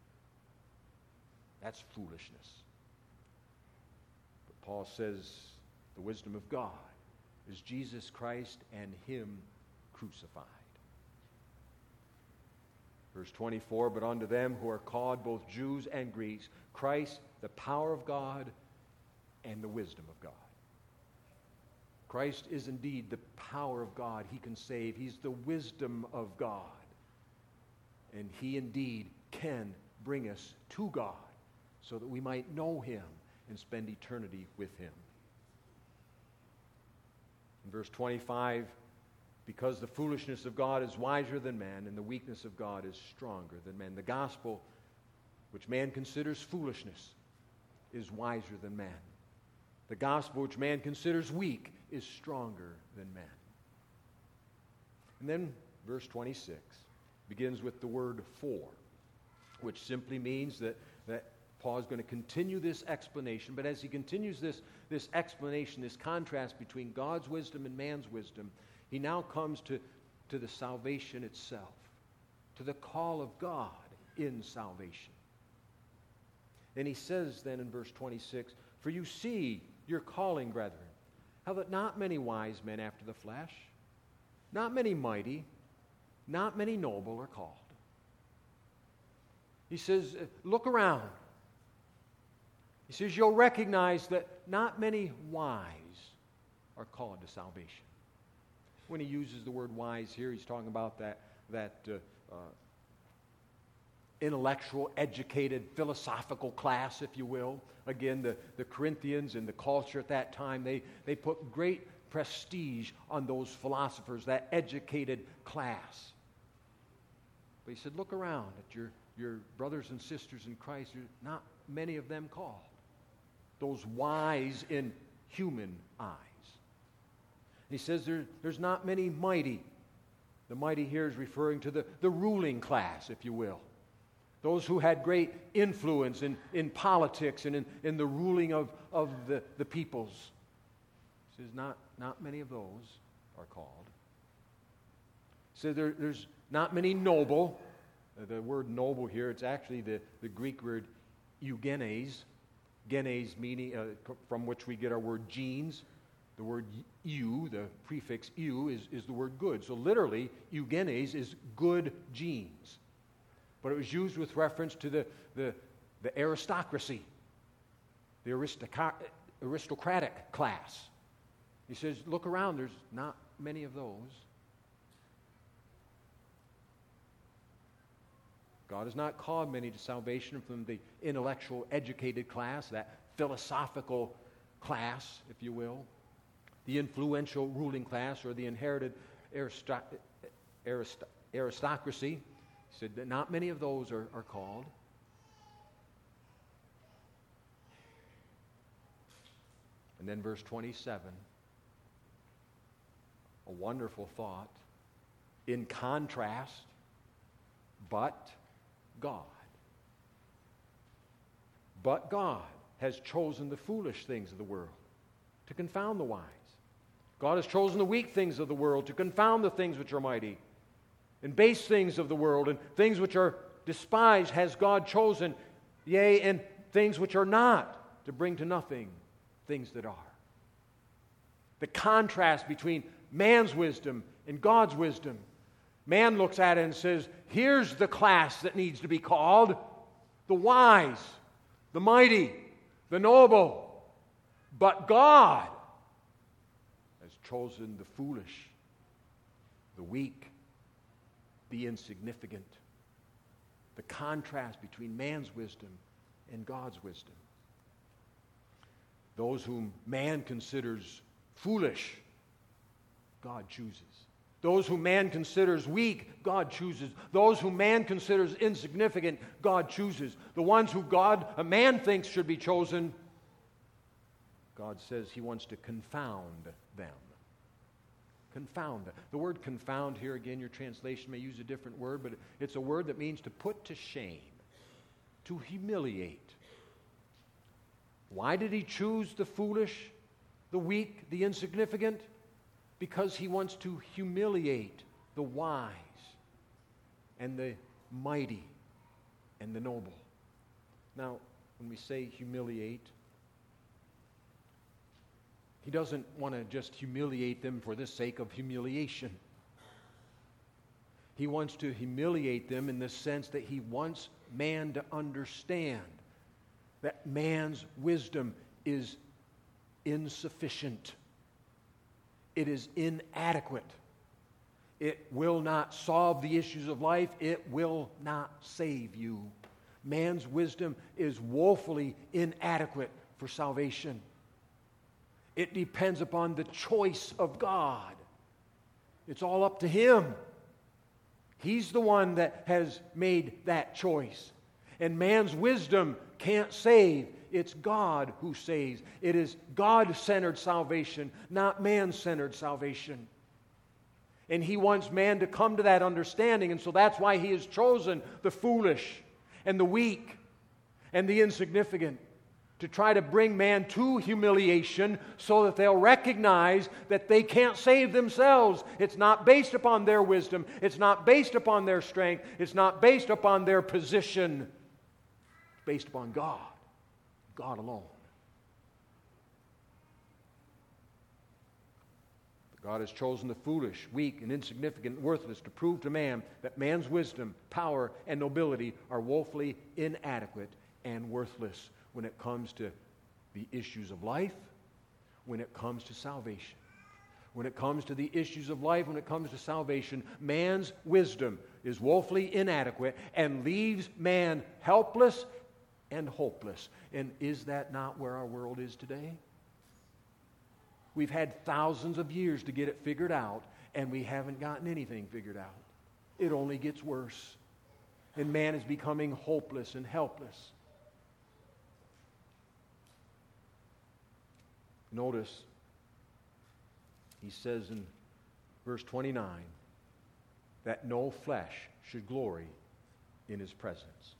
That's foolishness. But Paul says the wisdom of God is Jesus Christ and him crucified. Verse 24, but unto them who are called, both Jews and Greeks, Christ, the power of God and the wisdom of God. Christ is indeed the power of God. He can save. He's the wisdom of God. And he indeed can bring us to God so that we might know him and spend eternity with him. In verse 25, because the foolishness of God is wiser than man, and the weakness of God is stronger than man. The gospel, which man considers foolishness, is wiser than man. The gospel, which man considers weak, is stronger than man. And then verse 26 begins with the word for, which simply means that Paul is going to continue this explanation. But as he continues this explanation, this contrast between God's wisdom and man's wisdom, he now comes to the salvation itself, to the call of God in salvation. And he says then in verse 26, "For you see your calling, brethren, how that not many wise men after the flesh, not many mighty, not many noble are called." He says, look around. He says, you'll recognize that not many wise are called to salvation. When he uses the word wise here, he's talking about that intellectual, educated, philosophical class, if you will. Again, the Corinthians and the culture at that time, they put great prestige on those philosophers, that educated class. But he said, look around at your brothers and sisters in Christ. There's not many of them called. Those wise in human eyes. He says there's not many mighty. The mighty here is referring to the ruling class, if you will. Those who had great influence in politics and in the ruling of the peoples. He says not many of those are called. He says there's not many noble. The word noble here, it's actually the Greek word eugenes. Genes meaning, from which we get our word genes. The word eu, the prefix eu, is the word good. So literally, eugenes is good genes. But it was used with reference to the aristocracy, the aristocratic class. He says, look around, there's not many of those. God has not called many to salvation from the intellectual, educated class, that philosophical class, if you will, the influential ruling class, or the inherited aristocracy. He said that not many of those are called. And then verse 27, a wonderful thought. In contrast, but God has chosen the foolish things of the world to confound the wise. God has chosen the weak things of the world to confound the things which are mighty. And base things of the world and things which are despised has God chosen, yea, and things which are not, to bring to nothing things that are. The contrast between man's wisdom and God's wisdom. Man looks at it and says, here's the class that needs to be called: the wise, the mighty, the noble. But God has chosen the foolish, the weak, the insignificant. The contrast between man's wisdom and God's wisdom. Those whom man considers foolish, God chooses. Those whom man considers weak, God chooses. Those whom man considers insignificant, God chooses. The ones who a man thinks should be chosen, God says he wants to confound them. Confound them. The word confound here, again, your translation may use a different word, but it's a word that means to put to shame, to humiliate. Why did he choose the foolish, the weak, the insignificant? Because he wants to humiliate the wise and the mighty and the noble. Now, when we say humiliate, he doesn't want to just humiliate them for the sake of humiliation. He wants to humiliate them in the sense that he wants man to understand that man's wisdom is insufficient. It is inadequate. It will not solve the issues of life. It will not save you. Man's wisdom is woefully inadequate for salvation. It depends upon the choice of God. It's all up to Him. He's the one that has made that choice. And man's wisdom can't save. It's God who saves. It is God-centered salvation, not man-centered salvation. And He wants man to come to that understanding, and so that's why He has chosen the foolish and the weak and the insignificant. to try to bring man to humiliation so that they'll recognize that they can't save themselves. It's not based upon their wisdom. It's not based upon their strength. It's not based upon their position. It's based upon God, God alone. God has chosen the foolish, weak, and insignificant, and worthless to prove to man that man's wisdom, power, and nobility are woefully inadequate and worthless when it comes to the issues of life, when it comes to salvation. When it comes to the issues of life, when it comes to salvation, man's wisdom is woefully inadequate and leaves man helpless and hopeless. And is that not where our world is today? We've had thousands of years to get it figured out, and we haven't gotten anything figured out. It only gets worse. And man is becoming hopeless and helpless. Notice, he says in verse 29, that no flesh should glory in his presence.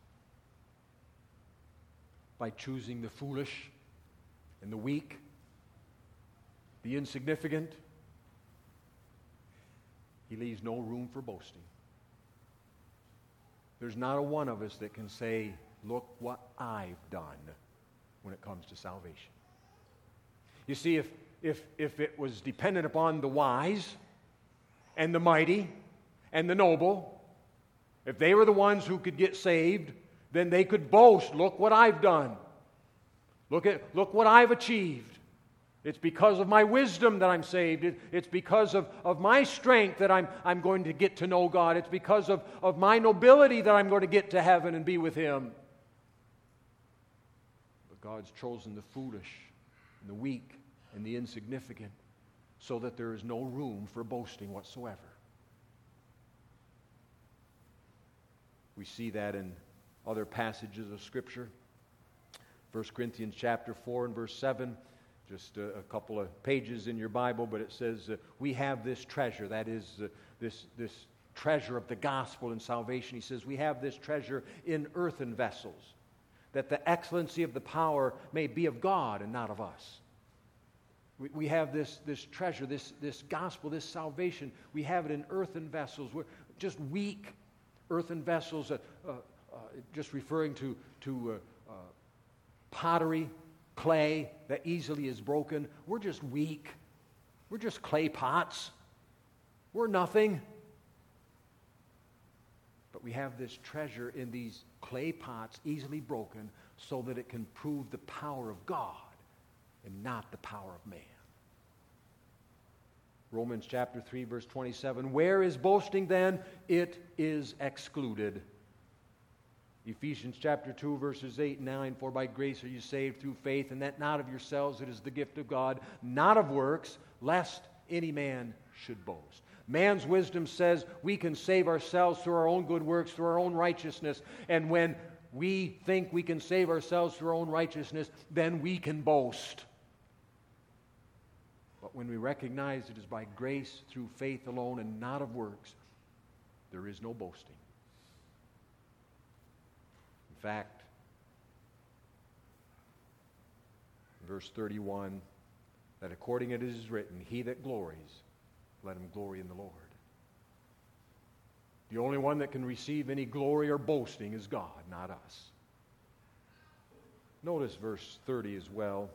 By choosing the foolish and the weak, the insignificant, he leaves no room for boasting. There's not a one of us that can say, look what I've done when it comes to salvation. You see, if it was dependent upon the wise and the mighty and the noble, if they were the ones who could get saved, then they could boast, look what I've done. Look what I've achieved. It's because of my wisdom that I'm saved. It's because of my strength that I'm going to get to know God. It's because of my nobility that I'm going to get to heaven and be with Him. But God's chosen the foolish and the weak and the insignificant so that there is no room for boasting whatsoever. We see that in other passages of Scripture. 1 Corinthians chapter 4 and verse 7. Just a couple of pages in your Bible, but it says, we have this treasure, that is this treasure of the gospel and salvation. He says, we have this treasure in earthen vessels, that the excellency of the power may be of God and not of us. We have this treasure, this gospel, this salvation. We have it in earthen vessels. We're just weak earthen vessels, just referring to pottery, clay that easily is broken. We're just weak. We're just clay pots. We're nothing. But we have this treasure in these clay pots, easily broken, so that it can prove the power of God and not the power of man. Romans chapter 3, verse 27, where is boasting then? It is excluded. Ephesians chapter 2, verses 8 and 9, for by grace are you saved through faith, and that not of yourselves, it is the gift of God, not of works, lest any man should boast. Man's wisdom says we can save ourselves through our own good works, through our own righteousness, and when we think we can save ourselves through our own righteousness, then we can boast. But when we recognize it is by grace through faith alone and not of works, there is no boasting. In fact, verse 31, that according as it is written, he that glories, let him glory in the Lord. The only one that can receive any glory or boasting is God, not us. Notice verse 30 as well.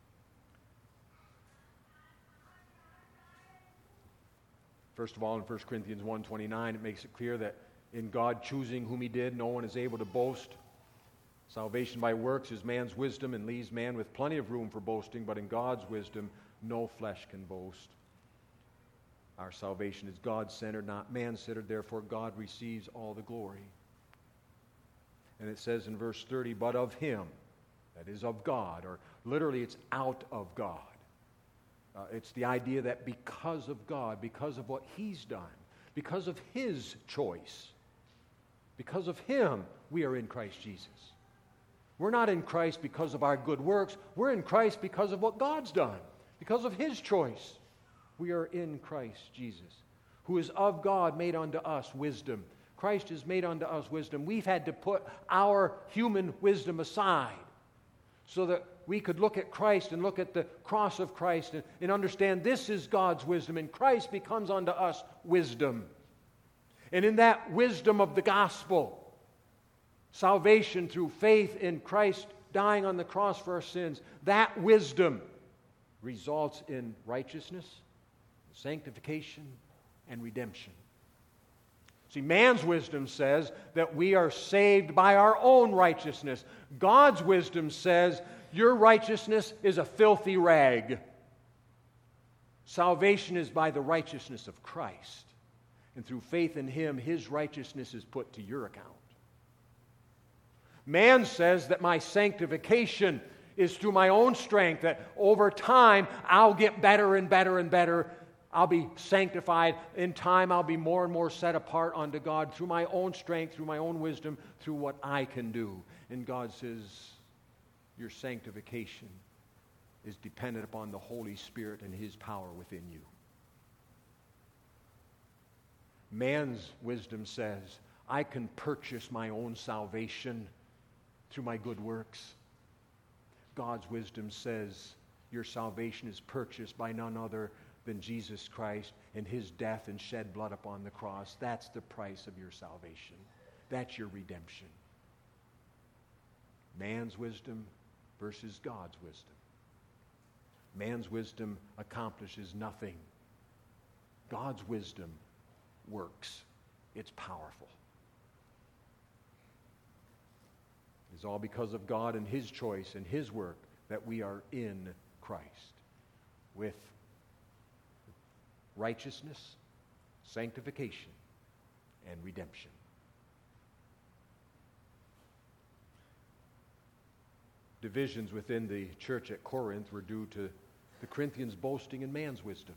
First of all, in 1 Corinthians 1:29, it makes it clear that in God choosing whom He did, no one is able to boast. Salvation by works is man's wisdom and leaves man with plenty of room for boasting, but in God's wisdom, no flesh can boast. Our salvation is God-centered, not man-centered. Therefore, God receives all the glory. And it says in verse 30, but of Him, that is of God, or literally it's out of God. It's the idea that because of God, because of what He's done, because of His choice, because of Him, we are in Christ Jesus. We're not in Christ because of our good works. We're in Christ because of what God's done, because of His choice. We are in Christ Jesus, who is of God made unto us wisdom. Christ is made unto us wisdom. We've had to put our human wisdom aside so that we could look at Christ and look at the cross of Christ and understand this is God's wisdom, and Christ becomes unto us wisdom. And in that wisdom of the gospel, salvation through faith in Christ dying on the cross for our sins, that wisdom results in righteousness, sanctification, and redemption. See, man's wisdom says that we are saved by our own righteousness. God's wisdom says your righteousness is a filthy rag. Salvation is by the righteousness of Christ. And through faith in Him, His righteousness is put to your account. Man says that my sanctification is through my own strength, that over time I'll get better and better and better. I'll be sanctified. In time, I'll be more and more set apart unto God through my own strength, through my own wisdom, through what I can do. And God says, your sanctification is dependent upon the Holy Spirit and His power within you. Man's wisdom says, I can purchase my own salvation through my good works. God's wisdom says, your salvation is purchased by none other than Jesus Christ and His death and shed blood upon the cross. That's the price of your salvation. That's your redemption. Man's wisdom versus God's wisdom. Man's wisdom accomplishes nothing. God's wisdom works. It's powerful. It's all because of God and His choice and His work that we are in Christ with righteousness, sanctification, and redemption. Divisions within the church at Corinth were due to the Corinthians boasting in man's wisdom.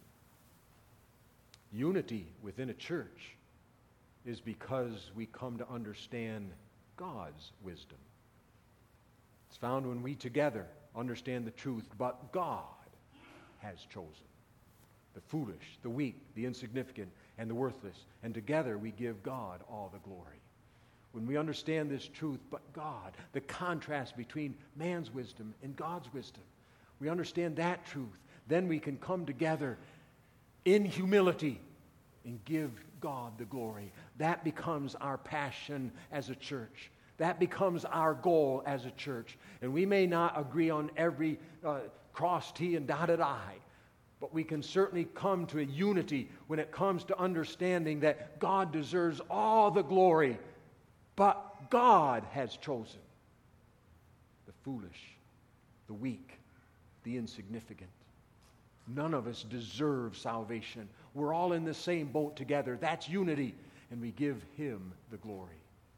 Unity within a church is because we come to understand God's wisdom. It's found when we together understand the truth, but God has chosen the foolish, the weak, the insignificant, and the worthless. And together we give God all the glory. When we understand this truth, but God, the contrast between man's wisdom and God's wisdom, we understand that truth, then we can come together in humility and give God the glory. That becomes our passion as a church. That becomes our goal as a church. And we may not agree on every crossed T and dotted I, but we can certainly come to a unity when it comes to understanding that God deserves all the glory, but God has chosen the foolish, the weak, the insignificant. None of us deserve salvation. We're all in the same boat together. That's unity, and we give Him the glory.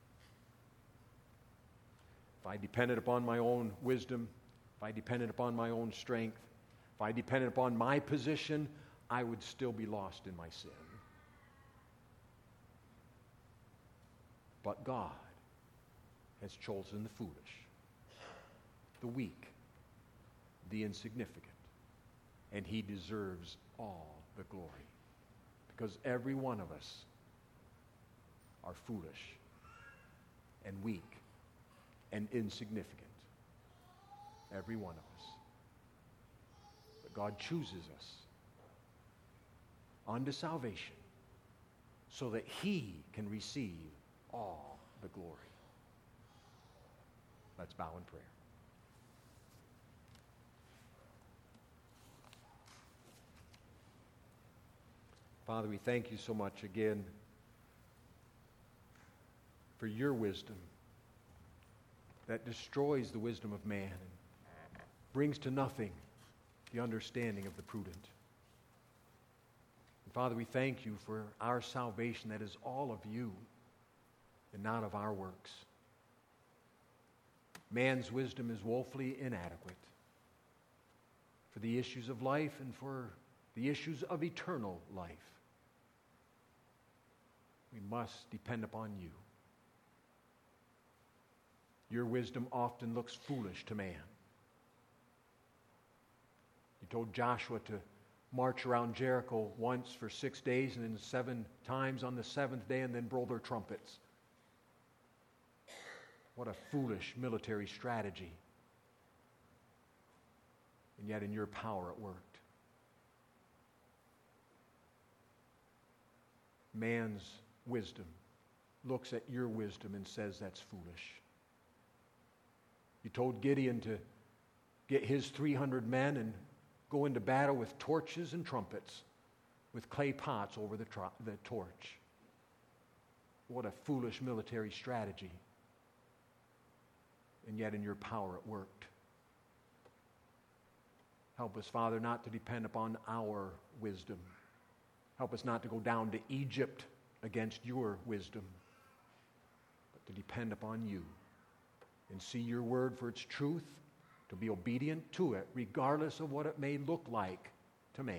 If I depended upon my own wisdom, if I depended upon my own strength, if I depended upon my position, I would still be lost in my sin. But God has chosen the foolish, the weak, the insignificant, and He deserves all the glory. Because every one of us are foolish and weak and insignificant. Every one of us. But God chooses us unto salvation so that He can receive all the glory. Let's bow in prayer. Father, we thank You so much again for Your wisdom that destroys the wisdom of man and brings to nothing the understanding of the prudent. And Father, we thank You for our salvation that is all of You and not of our works. Man's wisdom is woefully inadequate for the issues of life and for the issues of eternal life. We must depend upon You. Your wisdom often looks foolish to man. You told Joshua to march around Jericho once for 6 days and then 7 times on the 7th day and then blow their trumpets. What a foolish military strategy. And yet in your power it worked. Man's wisdom looks at your wisdom and says that's foolish. You told Gideon to get his 300 men and go into battle with torches and trumpets, with clay pots over the torch. What a foolish military strategy. And yet in your power it worked. Help us, Father, not to depend upon our wisdom. Help us not to go down to Egypt against your wisdom, but to depend upon you and see your word for its truth, to be obedient to it, regardless of what it may look like to man.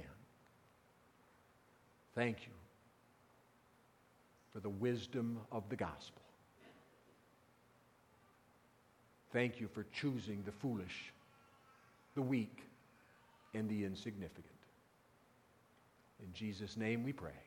Thank you for the wisdom of the gospel. Thank you for choosing the foolish, the weak, and the insignificant. In Jesus' name we pray.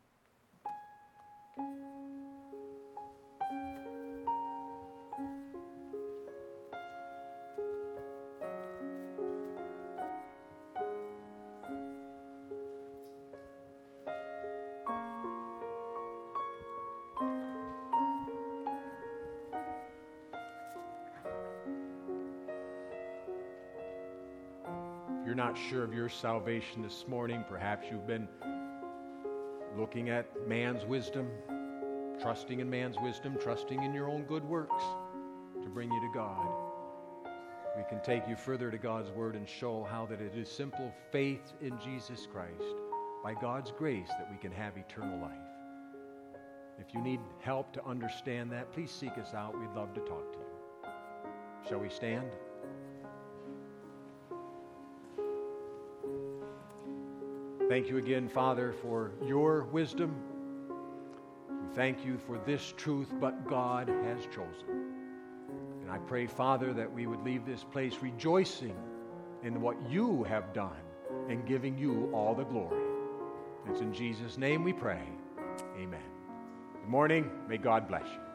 If you're not sure of your salvation this morning, perhaps you've been looking at man's wisdom, trusting in man's wisdom, trusting in your own good works to bring you to God. We can take you further to God's word and show how that it is simple faith in Jesus Christ, by God's grace, that we can have eternal life. If you need help to understand that, please seek us out. We'd love to talk to you. Shall we stand? Thank you again, Father, for your wisdom. We thank you for this truth, but God has chosen. And I pray, Father, that we would leave this place rejoicing in what you have done and giving you all the glory. It's in Jesus' name we pray. Amen. Good morning. May God bless you.